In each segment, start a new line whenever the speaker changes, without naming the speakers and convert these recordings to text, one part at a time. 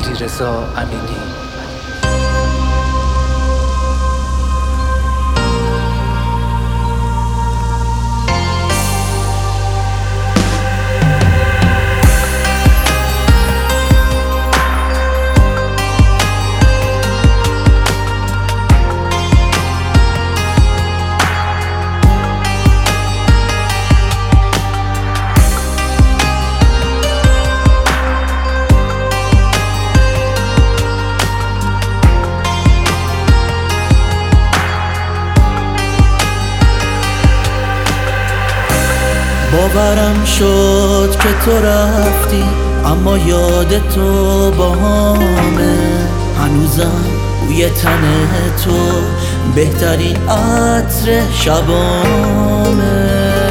علیرضا امینی.
باورم شد که تو رفتی، اما یاد تو باهامه. هنوزم بوی تن تو بهترین عطر شبامه.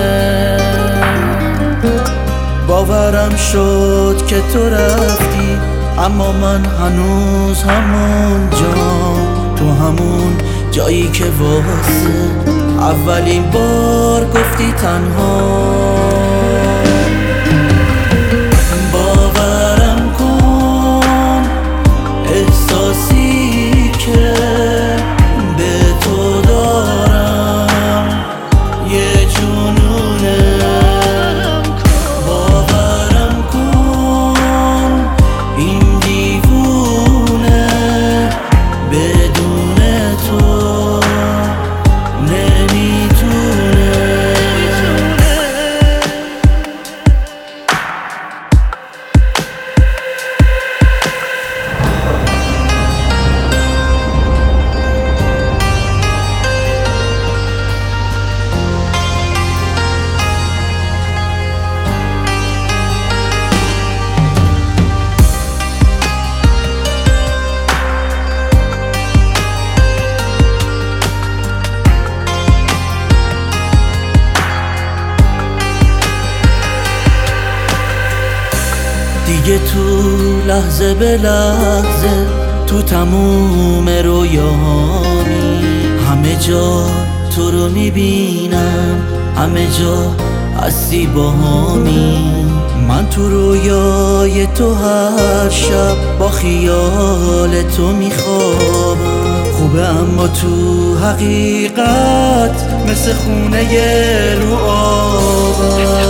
باورم شد که تو رفتی، اما من هنوز همون جام، تو همون جایی که واسه اولین بار گفتی تنها. باورم کن احساسی که به تو دارم یه جنونه. باورم کن این دیوونه بدون تو دیگه تو لحظه به لحظه تو تموم رویامی، همه جا تو رو میبینم، همه جا هستی باهامی. من تو رویای تو هر شب با خیال تو میخوابم. خوبه اما تو حقیقت مثل خونه رو آبم.